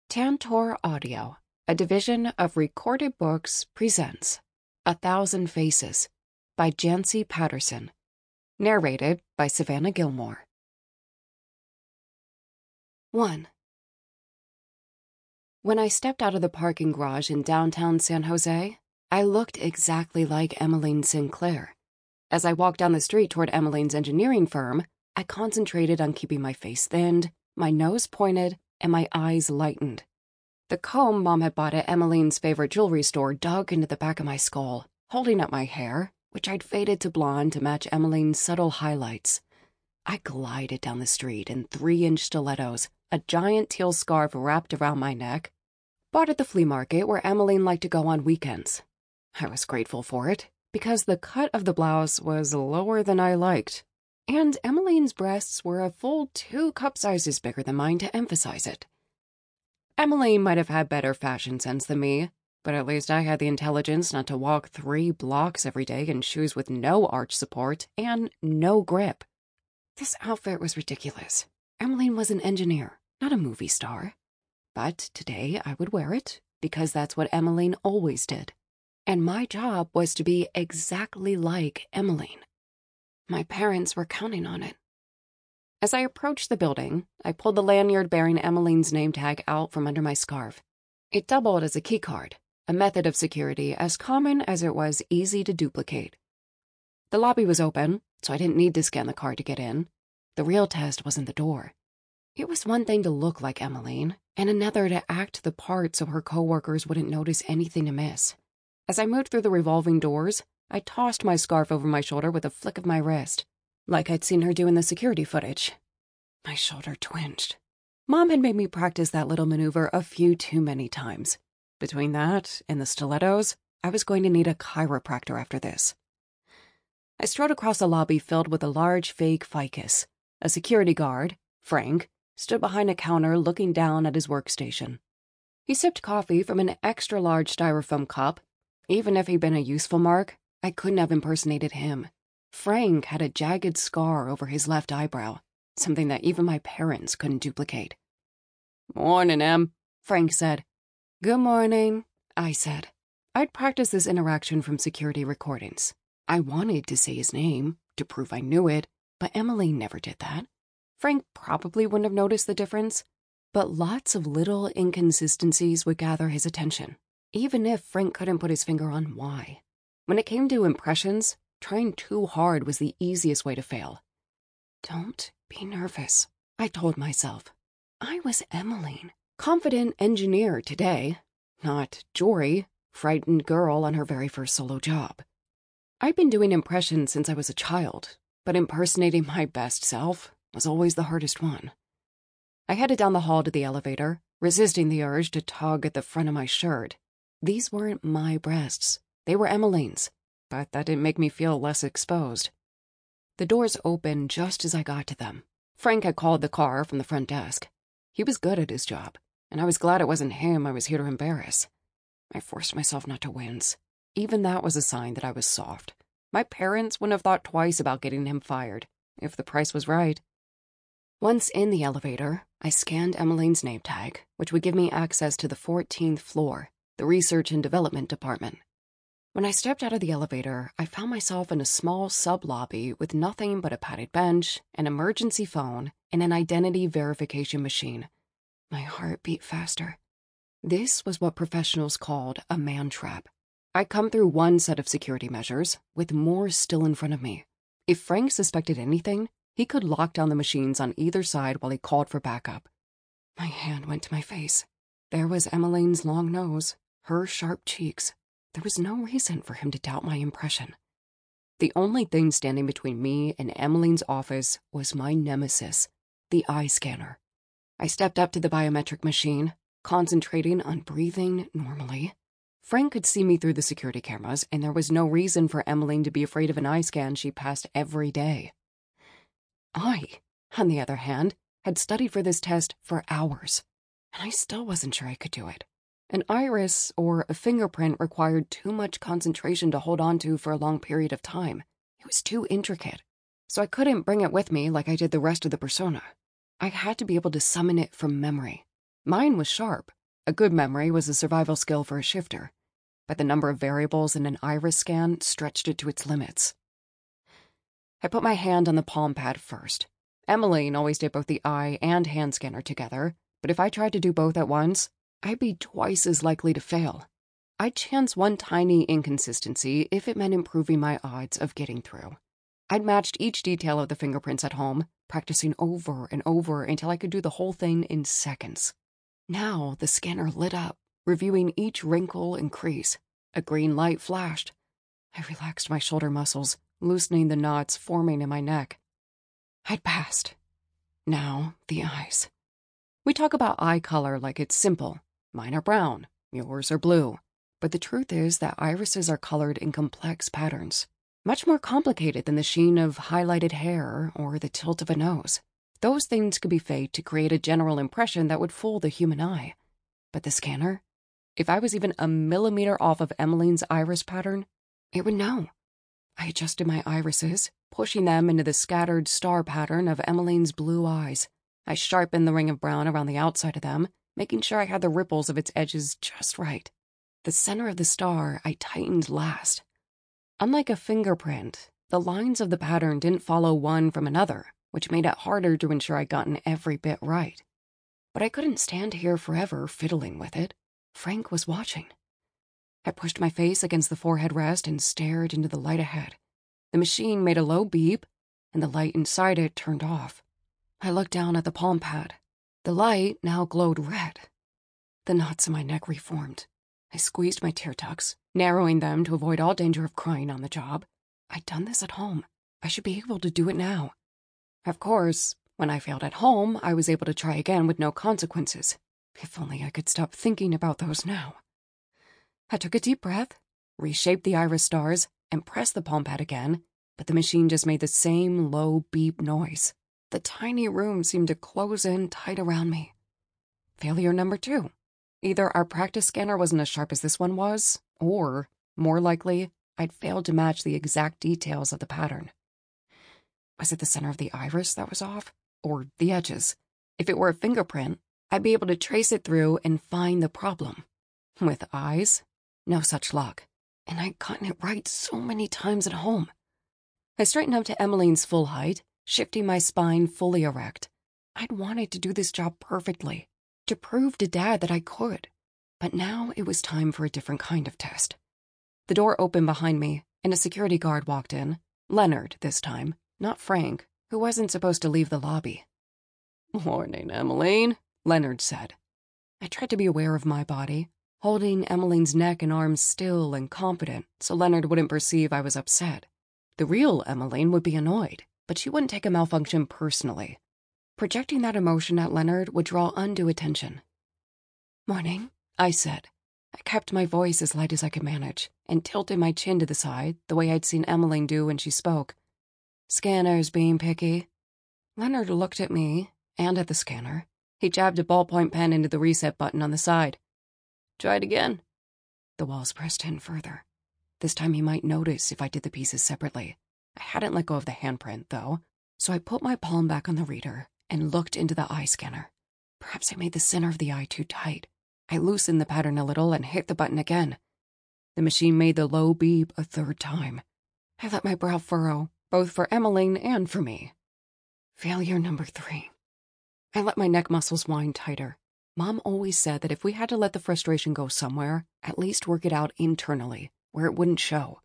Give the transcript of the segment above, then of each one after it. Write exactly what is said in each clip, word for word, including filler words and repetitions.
Tantor Audio, a division of Recorded Books, presents A Thousand Faces by Janci Patterson. Narrated by Savannah Gilmore. one. When I stepped out of the parking garage in downtown San Jose, I looked exactly like Emmeline Sinclair. As I walked down the street toward Emmeline's engineering firm, I concentrated on keeping my face thinned, my nose pointed, and my eyes lightened. The comb Mom had bought at Emmeline's favorite jewelry store dug into the back of my skull, holding up my hair, which I'd faded to blonde to match Emmeline's subtle highlights. I glided down the street in three-inch stilettos, a giant teal scarf wrapped around my neck, bought at the flea market where Emmeline liked to go on weekends. I was grateful for it, because the cut of the blouse was lower than I liked, and Emmeline's breasts were a full two cup sizes bigger than mine to emphasize it. Emmeline might have had better fashion sense than me, but at least I had the intelligence not to walk three blocks every day in shoes with no arch support and no grip. This outfit was ridiculous. Emmeline was an engineer, not a movie star. But today I would wear it, because that's what Emmeline always did. And my job was to be exactly like Emmeline. My parents were counting on it. As I approached the building, I pulled the lanyard bearing Emmeline's name tag out from under my scarf. It doubled as a key card, a method of security as common as it was easy to duplicate. The lobby was open, so I didn't need to scan the card to get in. The real test wasn't the door. It was one thing to look like Emmeline, and another to act the part so her coworkers wouldn't notice anything amiss. As I moved through the revolving doors, I tossed my scarf over my shoulder with a flick of my wrist, like I'd seen her do in the security footage. My shoulder twinged. Mom had made me practice that little maneuver a few too many times. Between that and the stilettos, I was going to need a chiropractor after this. I strode across the lobby filled with a large fake ficus. A security guard, Frank, stood behind a counter looking down at his workstation. He sipped coffee from an extra-large styrofoam cup. Even if he'd been a useful mark, I couldn't have impersonated him. Frank had a jagged scar over his left eyebrow, something that even my parents couldn't duplicate. "Morning, Em," Frank said. "Good morning," I said. I'd practiced this interaction from security recordings. I wanted to say his name, to prove I knew it, but Emmeline never did that. Frank probably wouldn't have noticed the difference, but lots of little inconsistencies would gather his attention, even if Frank couldn't put his finger on why. When it came to impressions, trying too hard was the easiest way to fail. Don't be nervous, I told myself. I was Emmeline, confident engineer today, not Jory, frightened girl on her very first solo job. I'd been doing impressions since I was a child, but impersonating my best self was always the hardest one. I headed down the hall to the elevator, resisting the urge to tug at the front of my shirt. These weren't my breasts. They were Emmeline's, but that didn't make me feel less exposed. The doors opened just as I got to them. Frank had called the car from the front desk. He was good at his job, and I was glad it wasn't him I was here to embarrass. I forced myself not to wince. Even that was a sign that I was soft. My parents wouldn't have thought twice about getting him fired, if the price was right. Once in the elevator, I scanned Emmeline's name tag, which would give me access to the fourteenth floor, the Research and Development Department. When I stepped out of the elevator, I found myself in a small sub-lobby with nothing but a padded bench, an emergency phone, and an identity verification machine. My heart beat faster. This was what professionals called a man trap. I'd come through one set of security measures, with more still in front of me. If Frank suspected anything, he could lock down the machines on either side while he called for backup. My hand went to my face. There was Emmeline's long nose, her sharp cheeks. There was no reason for him to doubt my impression. The only thing standing between me and Emmeline's office was my nemesis, the eye scanner. I stepped up to the biometric machine, concentrating on breathing normally. Frank could see me through the security cameras, and there was no reason for Emmeline to be afraid of an eye scan she passed every day. I, on the other hand, had studied for this test for hours, and I still wasn't sure I could do it. An iris or a fingerprint required too much concentration to hold on to for a long period of time. It was too intricate, so I couldn't bring it with me like I did the rest of the persona. I had to be able to summon it from memory. Mine was sharp, A good memory was a survival skill for a shifter, but the number of variables in an iris scan stretched it to its limits. I put my hand on the palm pad first. Emmeline always did both the eye and hand scanner together, but if I tried to do both at once, I'd be twice as likely to fail. I'd chance one tiny inconsistency if it meant improving my odds of getting through. I'd matched each detail of the fingerprints at home, practicing over and over until I could do the whole thing in seconds. Now the scanner lit up, reviewing each wrinkle and crease. A green light flashed. I relaxed my shoulder muscles, loosening the knots forming in my neck. I'd passed. Now the eyes. We talk about eye color like it's simple. Mine are brown, yours are blue. But the truth is that irises are colored in complex patterns, much more complicated than the sheen of highlighted hair or the tilt of a nose. Those things could be faked to create a general impression that would fool the human eye. But the scanner? If I was even a millimeter off of Emmeline's iris pattern, it would know. I adjusted my irises, pushing them into the scattered star pattern of Emmeline's blue eyes. I sharpened the ring of brown around the outside of them, making sure I had the ripples of its edges just right. The center of the star I tightened last. Unlike a fingerprint, the lines of the pattern didn't follow one from another, which made it harder to ensure I'd gotten every bit right. But I couldn't stand here forever fiddling with it. Frank was watching. I pushed my face against the forehead rest and stared into the light ahead. The machine made a low beep, and the light inside it turned off. I looked down at the palm pad. The light now glowed red. The knots in my neck reformed. I squeezed my tear ducts, narrowing them to avoid all danger of crying on the job. I'd done this at home. I should be able to do it now. Of course, when I failed at home, I was able to try again with no consequences. If only I could stop thinking about those now. I took a deep breath, reshaped the iris stars, and pressed the palm pad again, but the machine just made the same low beep noise. The tiny room seemed to close in tight around me. Failure number two. Either our practice scanner wasn't as sharp as this one was, or, more likely, I'd failed to match the exact details of the pattern. Was it the center of the iris that was off? Or the edges? If it were a fingerprint, I'd be able to trace it through and find the problem. With eyes, no such luck. And I'd gotten it right so many times at home. I straightened up to Emmeline's full height, shifting my spine fully erect. I'd wanted to do this job perfectly, to prove to Dad that I could. But now it was time for a different kind of test. The door opened behind me, and a security guard walked in. Leonard, this time, not Frank, who wasn't supposed to leave the lobby. "Morning, Emmeline," Leonard said. I tried to be aware of my body, holding Emmeline's neck and arms still and confident so Leonard wouldn't perceive I was upset. The real Emmeline would be annoyed, but she wouldn't take a malfunction personally. Projecting that emotion at Leonard would draw undue attention. "Morning," I said. I kept my voice as light as I could manage and tilted my chin to the side the way I'd seen Emmeline do when she spoke. "Scanner's being picky." Leonard looked at me and at the scanner. He jabbed a ballpoint pen into the reset button on the side. "Try it again." The walls pressed in further. This time he might notice if I did the pieces separately. I hadn't let go of the handprint, though, so I put my palm back on the reader and looked into the eye scanner. Perhaps I made the center of the eye too tight. I loosened the pattern a little and hit the button again. The machine made the low beep a third time. I let my brow furrow, both for Emmeline and for me. Failure number three. I let my neck muscles wind tighter. Mom always said that if we had to let the frustration go somewhere, at least work it out internally, where it wouldn't show.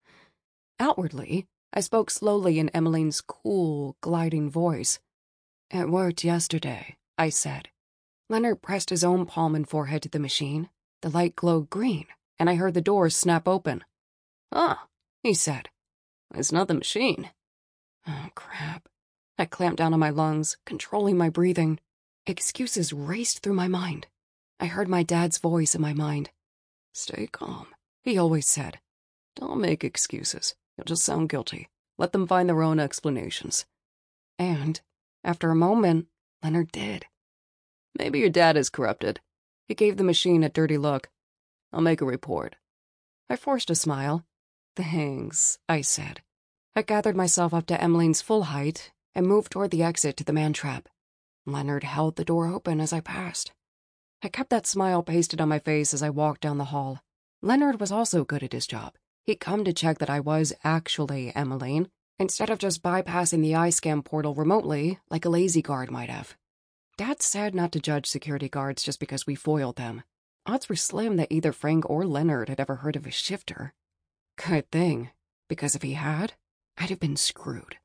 Outwardly, I spoke slowly in Emmeline's cool, gliding voice. "It worked yesterday," I said. Leonard pressed his own palm and forehead to the machine. The light glowed green, and I heard the doors snap open. "Ah," he said. "It's not the machine." Oh, crap. I clamped down on my lungs, controlling my breathing. Excuses raced through my mind. I heard my dad's voice in my mind. "Stay calm," he always said. "Don't make excuses. You'll just sound guilty. Let them find their own explanations." And, after a moment, Leonard did. "Maybe your dad is corrupted." He gave the machine a dirty look. "I'll make a report." I forced a smile. "Thanks," I said. I gathered myself up to Emmeline's full height and moved toward the exit to the man-trap. Leonard held the door open as I passed. I kept that smile pasted on my face as I walked down the hall. Leonard was also good at his job. He'd come to check that I was actually Emmeline, instead of just bypassing the iScam portal remotely like a lazy guard might have. Dad said not to judge security guards just because we foiled them. Odds were slim that either Frank or Leonard had ever heard of a shifter. Good thing, because if he had, I'd have been screwed.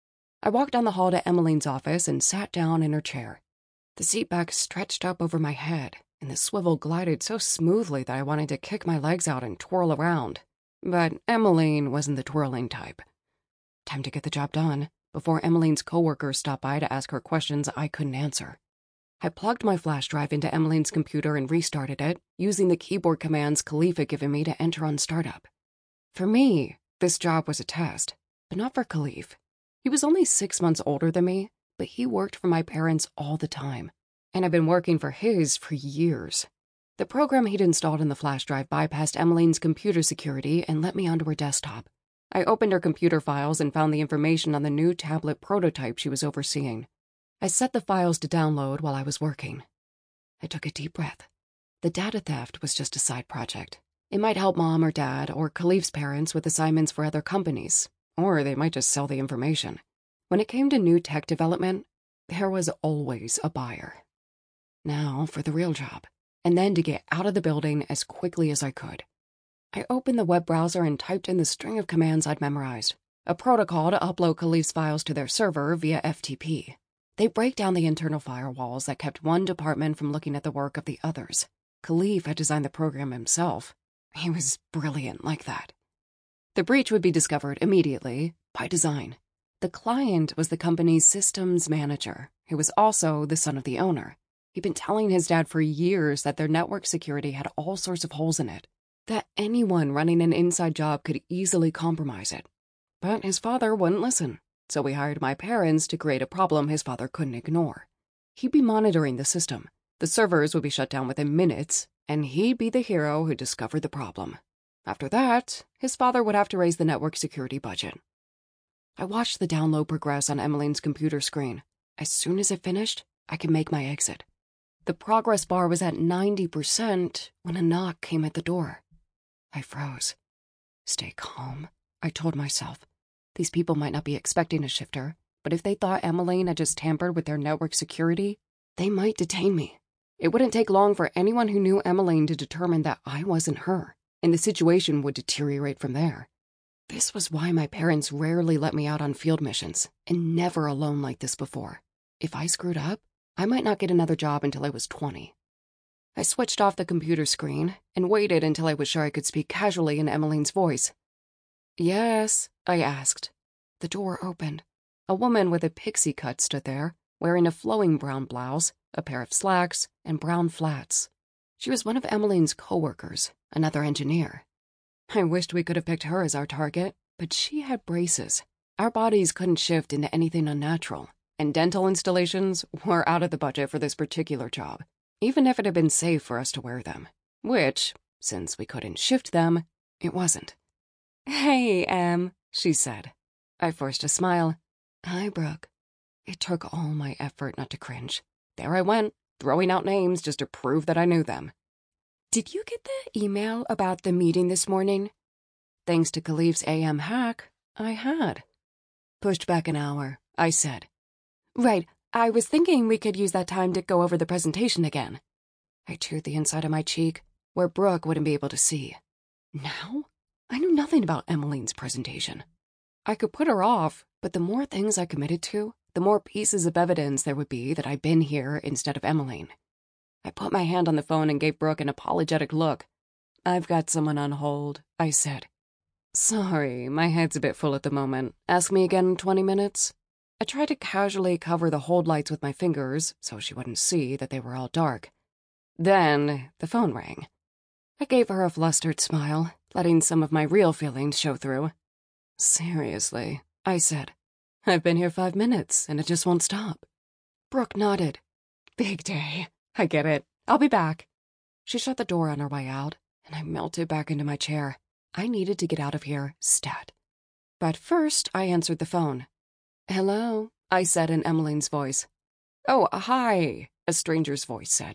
I walked down the hall to Emmeline's office and sat down in her chair. The seat back stretched up over my head, and the swivel glided so smoothly that I wanted to kick my legs out and twirl around. But Emmeline wasn't the twirling type. Time to get the job done, before Emmeline's coworkers stopped by to ask her questions I couldn't answer. I plugged my flash drive into Emmeline's computer and restarted it, using the keyboard commands Khalif had given me to enter on startup. For me, this job was a test, but not for Khalif. He was only six months older than me, but he worked for my parents all the time, and I've been working for his for years. The program he'd installed in the flash drive bypassed Emmeline's computer security and let me onto her desktop. I opened her computer files and found the information on the new tablet prototype she was overseeing. I set the files to download while I was working. I took a deep breath. The data theft was just a side project. It might help Mom or Dad or Khalif's parents with assignments for other companies, or they might just sell the information. When it came to new tech development, there was always a buyer. Now for the real job, and then to get out of the building as quickly as I could. I opened the web browser and typed in the string of commands I'd memorized, a protocol to upload Khalif's files to their server via F T P. They break down the internal firewalls that kept one department from looking at the work of the others. Khalif had designed the program himself. He was brilliant like that. The breach would be discovered immediately, by design. The client was the company's systems manager, who was also the son of the owner. He'd been telling his dad for years that their network security had all sorts of holes in it, that anyone running an inside job could easily compromise it. But his father wouldn't listen, so we hired my parents to create a problem his father couldn't ignore. He'd be monitoring the system. The servers would be shut down within minutes, and he'd be the hero who discovered the problem. After that, his father would have to raise the network security budget. I watched the download progress on Emmeline's computer screen. As soon as it finished, I could make my exit. The progress bar was at ninety percent when a knock came at the door. I froze. Stay calm, I told myself. These people might not be expecting a shifter, but if they thought Emmeline had just tampered with their network security, they might detain me. It wouldn't take long for anyone who knew Emmeline to determine that I wasn't her, and the situation would deteriorate from there. This was why my parents rarely let me out on field missions, and never alone like this before. If I screwed up, I might not get another job until I was twenty. I switched off the computer screen and waited until I was sure I could speak casually in Emmeline's voice. Yes, I asked. The door opened. A woman with a pixie cut stood there, wearing a flowing brown blouse, a pair of slacks, and brown flats. She was one of Emmeline's coworkers, another engineer. I wished we could have picked her as our target, but she had braces. Our bodies couldn't shift into anything unnatural, and dental installations were out of the budget for this particular job, even if it had been safe for us to wear them, which, since we couldn't shift them, it wasn't. "Hey, Em," she said. I forced a smile. "Hi, Brooke." It took all my effort not to cringe. There I went, throwing out names just to prove that I knew them. "Did you get the email about the meeting this morning?" Thanks to Khalif's A M hack, I had. "Pushed back an hour," I said. "Right, I was thinking we could use that time to go over the presentation again." I chewed the inside of my cheek, where Brooke wouldn't be able to see. Now? I knew nothing about Emmeline's presentation. I could put her off, but the more things I committed to, the more pieces of evidence there would be that I'd been here instead of Emmeline. I put my hand on the phone and gave Brooke an apologetic look. "I've got someone on hold," I said. "Sorry, my head's a bit full at the moment. Ask me again in twenty minutes. I tried to casually cover the hold lights with my fingers so she wouldn't see that they were all dark. Then the phone rang. I gave her a flustered smile, letting some of my real feelings show through. "Seriously," I said. "I've been here five minutes, and it just won't stop." Brooke nodded. "Big day. I get it. I'll be back." She shut the door on her way out, and I melted back into my chair. I needed to get out of here stat. But first, I answered the phone. "Hello," I said in Emmeline's voice. "Oh, hi," a stranger's voice said.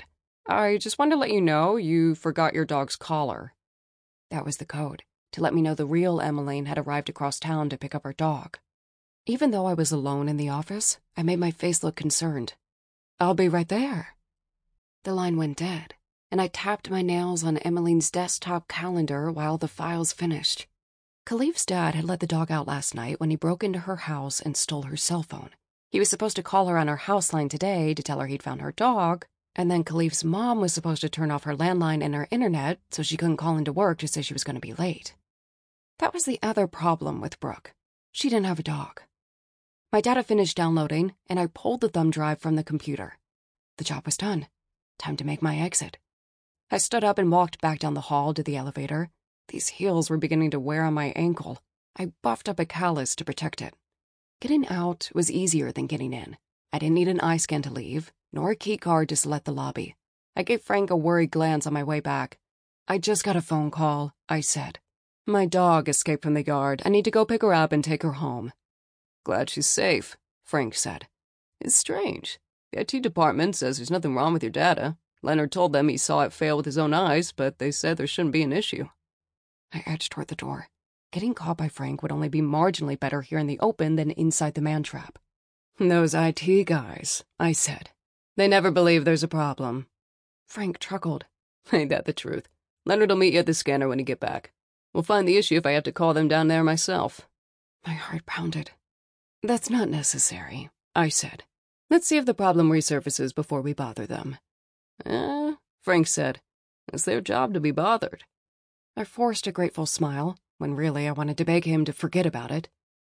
I just wanted to let you know you forgot your dog's collar. That was the code, to let me know the real Emmeline had arrived across town to pick up her dog. Even though I was alone in the office, I made my face look concerned. I'll be right there. The line went dead, and I tapped my nails on Emmeline's desktop calendar while the files finished. Khalif's dad had let the dog out last night when he broke into her house and stole her cell phone. He was supposed to call her on her house line today to tell her he'd found her dog, and then Khalif's mom was supposed to turn off her landline and her internet so she couldn't call into work to say she was going to be late. That was the other problem with Brooke. She didn't have a dog. My data finished downloading, and I pulled the thumb drive from the computer. The job was done. Time to make my exit. I stood up and walked back down the hall to the elevator. These heels were beginning to wear on my ankle. I buffed up a callus to protect it. Getting out was easier than getting in. I didn't need an eye scan to leave, nor a key card to select the lobby. I gave Frank a worried glance on my way back. I just got a phone call, I said. My dog escaped from the yard. I need to go pick her up and take her home. Glad she's safe, Frank said. It's strange. The I T department says there's nothing wrong with your data. Leonard told them he saw it fail with his own eyes, but they said there shouldn't be an issue. I edged toward the door. Getting caught by Frank would only be marginally better here in the open than inside the man-trap. Those I T guys, I said. They never believe there's a problem. Frank chuckled. Ain't that the truth? Leonard'll meet you at the scanner when you get back. We'll find the issue if I have to call them down there myself. My heart pounded. That's not necessary, I said. Let's see if the problem resurfaces before we bother them. Eh, Frank said. It's their job to be bothered. I forced a grateful smile, when really I wanted to beg him to forget about it.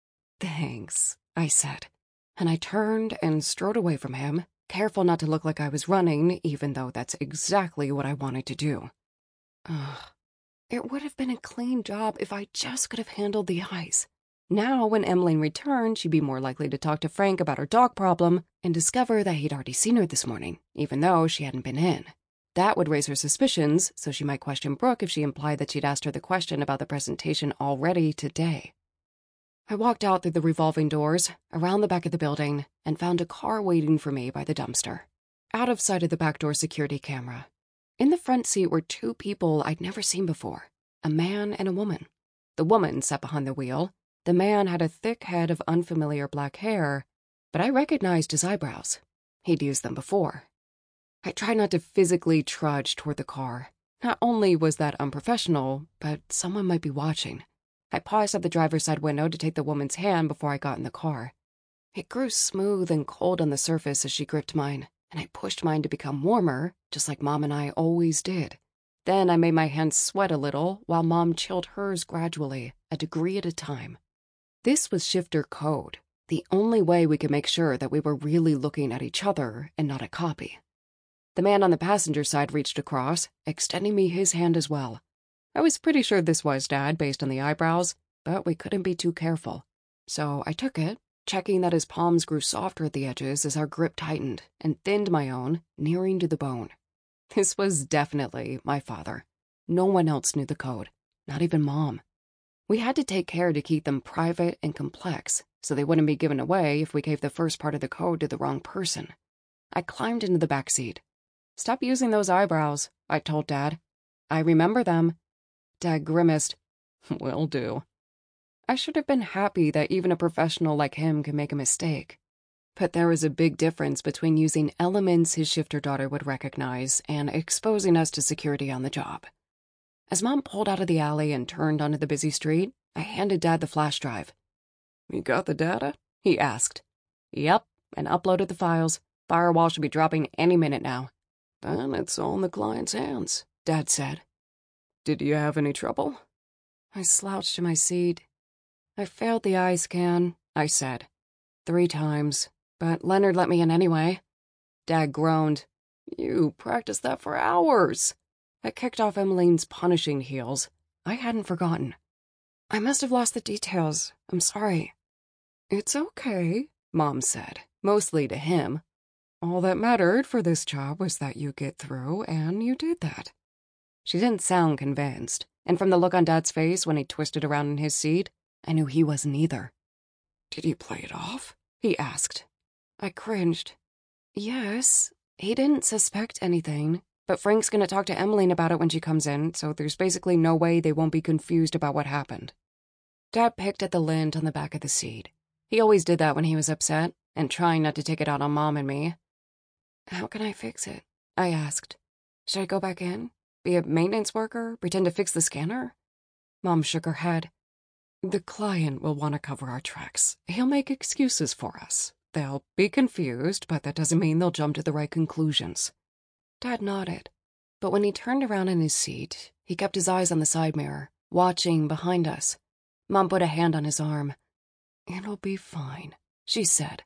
Thanks, I said, and I turned and strode away from him, careful not to look like I was running, even though that's exactly what I wanted to do. Ugh. It would have been a clean job if I just could have handled the eyes. Now, when Emmeline returned, she'd be more likely to talk to Frank about her dog problem and discover that he'd already seen her this morning, even though she hadn't been in. That would raise her suspicions, so she might question Brooke if she implied that she'd asked her the question about the presentation already today. I walked out through the revolving doors, around the back of the building, and found a car waiting for me by the dumpster, out of sight of the back door security camera. In the front seat were two people I'd never seen before, a man and a woman. The woman sat behind the wheel. The man had a thick head of unfamiliar black hair, but I recognized his eyebrows. He'd used them before. I tried not to physically trudge toward the car. Not only was that unprofessional, but someone might be watching. I paused at the driver's side window to take the woman's hand before I got in the car. It grew smooth and cold on the surface as she gripped mine, and I pushed mine to become warmer, just like Mom and I always did. Then I made my hands sweat a little, while Mom chilled hers gradually, a degree at a time. This was shifter code, the only way we could make sure that we were really looking at each other and not a copy. The man on the passenger side reached across, extending me his hand as well. I was pretty sure this was Dad based on the eyebrows, but we couldn't be too careful. So I took it, checking that his palms grew softer at the edges as our grip tightened, and thinned my own, nearing to the bone. This was definitely my father. No one else knew the code, not even Mom. We had to take care to keep them private and complex, so they wouldn't be given away if we gave the first part of the code to the wrong person. I climbed into the back seat. Stop using those eyebrows, I told Dad. I remember them. Dad grimaced. Will do. I should have been happy that even a professional like him could make a mistake. But there was a big difference between using elements his shifter daughter would recognize and exposing us to security on the job. As Mom pulled out of the alley and turned onto the busy street, I handed Dad the flash drive. You got the data? He asked. Yep, and uploaded the files. Firewall should be dropping any minute now. Then it's all in the client's hands, Dad said. Did you have any trouble? I slouched to my seat. I failed the eye scan, I said. Three times, but Leonard let me in anyway. Dad groaned. You practiced that for hours. I kicked off Emmeline's punishing heels. I hadn't forgotten. I must have lost the details. I'm sorry. It's okay, Mom said, mostly to him. All that mattered for this job was that you get through, and you did that. She didn't sound convinced, and from the look on Dad's face when he twisted around in his seat, I knew he wasn't either. Did he play it off? He asked. I cringed. Yes, he didn't suspect anything. But Frank's gonna talk to Emmeline about it when she comes in, so there's basically no way they won't be confused about what happened. Dad picked at the lint on the back of the seat. He always did that when he was upset, and trying not to take it out on Mom and me. How can I fix it? I asked. Should I go back in? Be a maintenance worker? Pretend to fix the scanner? Mom shook her head. The client will want to cover our tracks. He'll make excuses for us. They'll be confused, but that doesn't mean they'll jump to the right conclusions. Dad nodded, but when he turned around in his seat, he kept his eyes on the side mirror, watching behind us. Mom put a hand on his arm. It'll be fine, she said.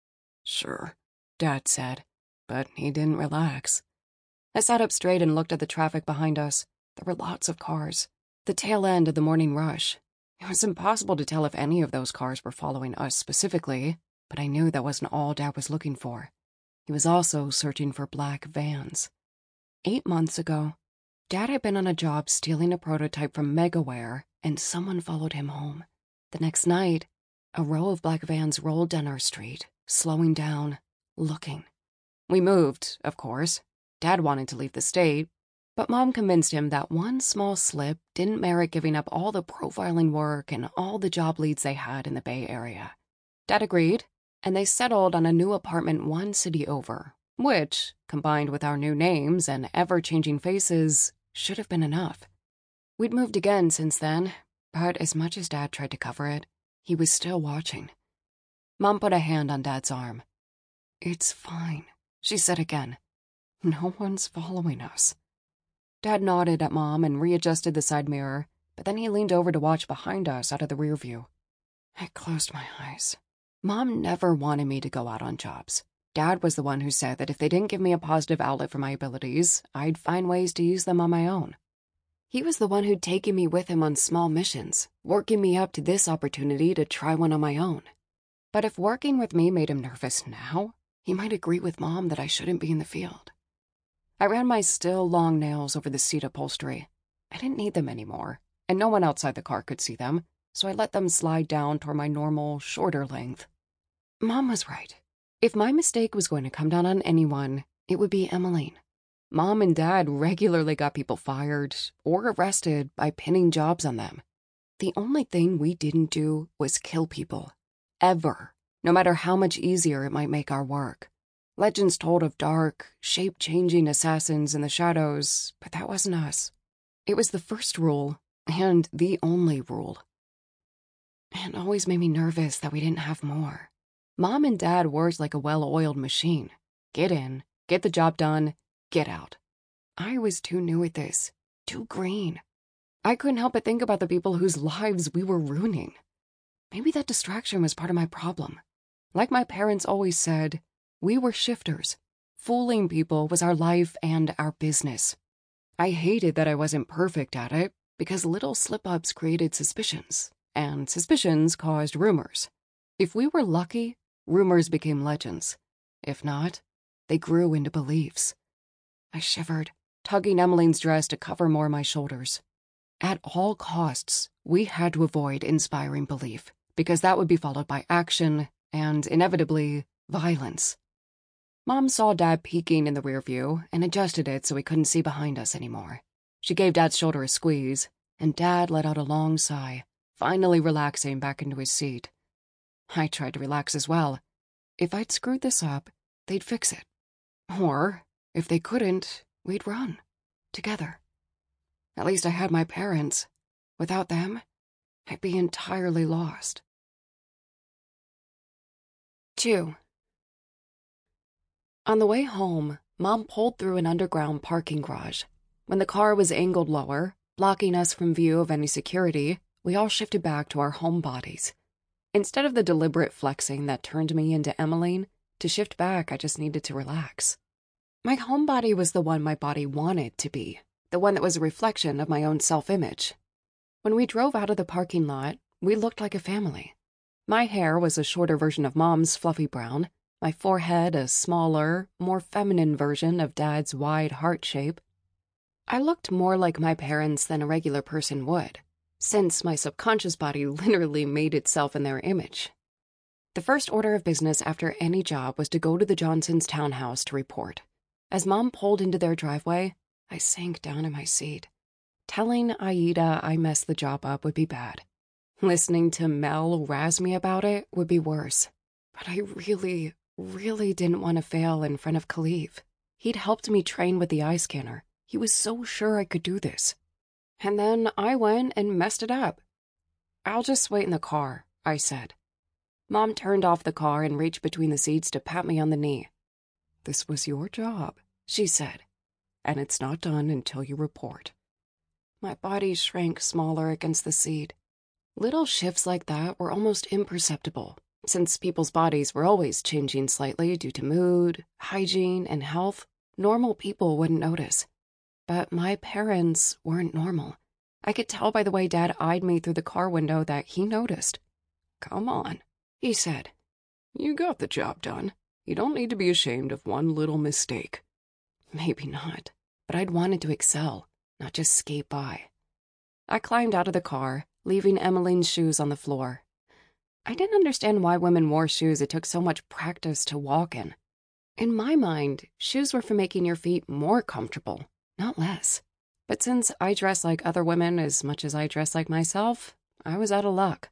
Sure, Dad said, but he didn't relax. I sat up straight and looked at the traffic behind us. There were lots of cars. The tail end of the morning rush. It was impossible to tell if any of those cars were following us specifically, but I knew that wasn't all Dad was looking for. He was also searching for black vans. Eight months ago, Dad had been on a job stealing a prototype from Megaware, and someone followed him home. The next night, a row of black vans rolled down our street, slowing down, looking. We moved, of course. Dad wanted to leave the state, but Mom convinced him that one small slip didn't merit giving up all the profiling work and all the job leads they had in the Bay Area. Dad agreed, and they settled on a new apartment one city over, which, combined with our new names and ever-changing faces, should have been enough. We'd moved again since then, but as much as Dad tried to cover it, he was still watching. Mom put a hand on Dad's arm. It's fine, she said again. No one's following us. Dad nodded at Mom and readjusted the side mirror, but then he leaned over to watch behind us out of the rear view. I closed my eyes. Mom never wanted me to go out on jobs. Dad was the one who said that if they didn't give me a positive outlet for my abilities, I'd find ways to use them on my own. He was the one who'd taken me with him on small missions, working me up to this opportunity to try one on my own. But if working with me made him nervous now, he might agree with Mom that I shouldn't be in the field. I ran my still long nails over the seat upholstery. I didn't need them anymore, and no one outside the car could see them, so I let them slide down toward my normal, shorter length. Mom was right. If my mistake was going to come down on anyone, it would be Emmeline. Mom and Dad regularly got people fired or arrested by pinning jobs on them. The only thing we didn't do was kill people. Ever. No matter how much easier it might make our work. Legends told of dark, shape-changing assassins in the shadows, but that wasn't us. It was the first rule, and the only rule. It always made me nervous that we didn't have more. Mom and Dad worked like a well-oiled machine. Get in, get the job done, get out. I was too new at this, too green. I couldn't help but think about the people whose lives we were ruining. Maybe that distraction was part of my problem. Like my parents always said, we were shifters. Fooling people was our life and our business. I hated that I wasn't perfect at it because little slip-ups created suspicions, and suspicions caused rumors. If we were lucky, rumors became legends. If not, they grew into beliefs. I shivered, tugging Emmeline's dress to cover more of my shoulders. At all costs, we had to avoid inspiring belief, because that would be followed by action and, inevitably, violence. Mom saw Dad peeking in the rear view and adjusted it so he couldn't see behind us anymore. She gave Dad's shoulder a squeeze, and Dad let out a long sigh, finally relaxing back into his seat. I tried to relax as well. If I'd screwed this up, they'd fix it. Or, if they couldn't, we'd run. Together. At least I had my parents. Without them, I'd be entirely lost. Two. On the way home, Mom pulled through an underground parking garage. When the car was angled lower, blocking us from view of any security, we all shifted back to our home bodies. Instead of the deliberate flexing that turned me into Emmeline, to shift back I just needed to relax. My homebody was the one my body wanted to be, the one that was a reflection of my own self-image. When we drove out of the parking lot, we looked like a family. My hair was a shorter version of Mom's fluffy brown, my forehead a smaller, more feminine version of Dad's wide heart shape. I looked more like my parents than a regular person would, since my subconscious body literally made itself in their image. The first order of business after any job was to go to the Johnsons' townhouse to report. As Mom pulled into their driveway, I sank down in my seat. Telling Aida I messed the job up would be bad. Listening to Mel razz me about it would be worse. But I really, really didn't want to fail in front of Khalif. He'd helped me train with the eye scanner. He was so sure I could do this. And then I went and messed it up. "I'll just wait in the car," I said. Mom turned off the car and reached between the seats to pat me on the knee. "This was your job," she said, "and it's not done until you report." My body shrank smaller against the seat. Little shifts like that were almost imperceptible, since people's bodies were always changing slightly due to mood, hygiene, and health. Normal people wouldn't notice. But my parents weren't normal. I could tell by the way Dad eyed me through the car window that he noticed. "Come on," he said. "You got the job done. You don't need to be ashamed of one little mistake." Maybe not, but I'd wanted to excel, not just skate by. I climbed out of the car, leaving Emmeline's shoes on the floor. I didn't understand why women wore shoes it took so much practice to walk in. In my mind, shoes were for making your feet more comfortable, not less. But since I dress like other women as much as I dress like myself, I was out of luck.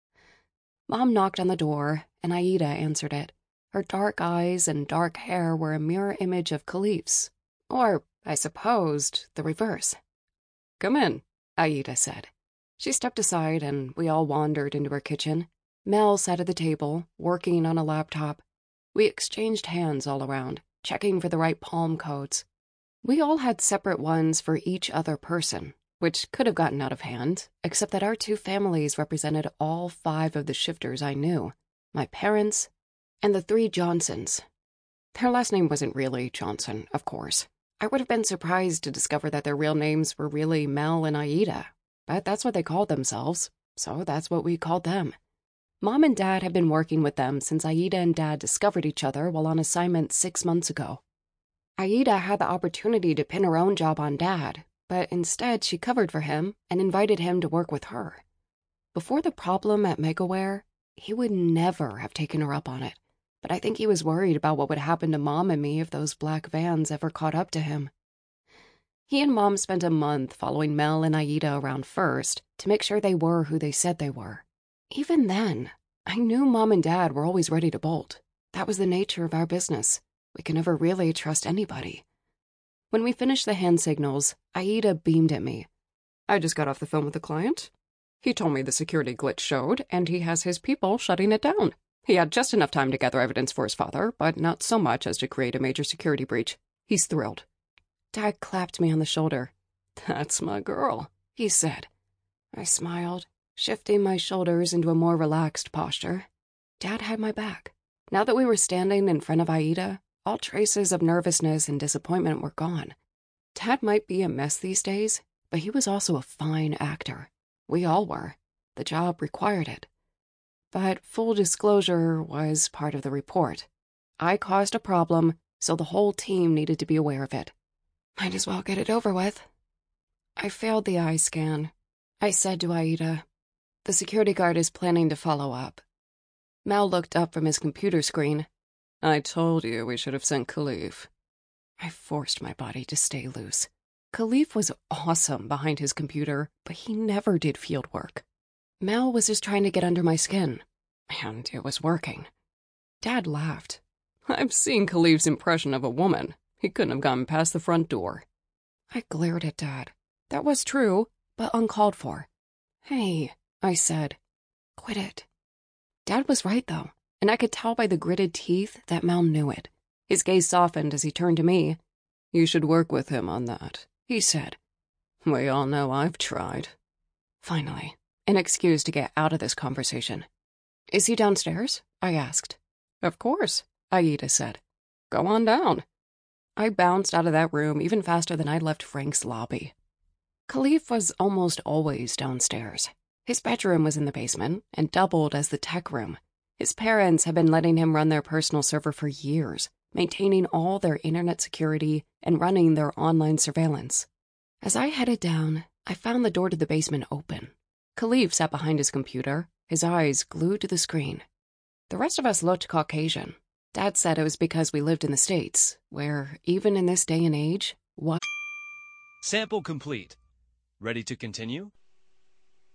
Mom knocked on the door, and Aida answered it. Her dark eyes and dark hair were a mirror image of Khalif's. Or, I supposed, the reverse. "Come in," Aida said. She stepped aside, and we all wandered into her kitchen. Mel sat at the table, working on a laptop. We exchanged hands all around, checking for the right palm codes. We all had separate ones for each other person, which could have gotten out of hand, except that our two families represented all five of the shifters I knew. My parents, and the three Johnsons. Their last name wasn't really Johnson, of course. I would have been surprised to discover that their real names were really Mel and Aida, but that's what they called themselves, so that's what we called them. Mom and Dad had been working with them since Aida and Dad discovered each other while on assignment six months ago. Aida had the opportunity to pin her own job on Dad, but instead she covered for him and invited him to work with her. Before the problem at Megaware, he would never have taken her up on it, but I think he was worried about what would happen to Mom and me if those black vans ever caught up to him. He and Mom spent a month following Mel and Aida around first to make sure they were who they said they were. Even then, I knew Mom and Dad were always ready to bolt. That was the nature of our business. We could never really trust anybody. When we finished the hand signals, Aida beamed at me. "I just got off the phone with the client. He told me the security glitch showed, and he has his people shutting it down. He had just enough time to gather evidence for his father, but not so much as to create a major security breach. He's thrilled." Dad clapped me on the shoulder. "That's my girl," he said. I smiled, shifting my shoulders into a more relaxed posture. Dad had my back. Now that we were standing in front of Aida, all traces of nervousness and disappointment were gone. Dad might be a mess these days, but he was also a fine actor. We all were. The job required it. But full disclosure was part of the report. I caused a problem, so the whole team needed to be aware of it. Might as well get it over with. I failed the eye scan. I said to Aida, "The security guard is planning to follow up." Mal looked up from his computer screen. "I told you we should have sent Khalif." I forced my body to stay loose. Khalif was awesome behind his computer, but he never did field work. Mal was just trying to get under my skin, and it was working. Dad laughed. "I've seen Khalif's impression of a woman. He couldn't have gotten past the front door." I glared at Dad. That was true, but uncalled for. "Hey," I said, "quit it." Dad was right, though, and I could tell by the gritted teeth that Mal knew it. His gaze softened as he turned to me. "You should work with him on that," he said. "We all know I've tried." Finally, an excuse to get out of this conversation. "Is he downstairs?" I asked. "Of course," Aida said. "Go on down." I bounced out of that room even faster than I'd left Frank's lobby. Khalif was almost always downstairs. His bedroom was in the basement and doubled as the tech room. His parents had been letting him run their personal server for years, maintaining all their internet security and running their online surveillance. As I headed down, I found the door to the basement open. Khalif sat behind his computer, his eyes glued to the screen. The rest of us looked Caucasian. Dad said it was because we lived in the States, where, even in this day and age, what? Sample complete. Ready to continue?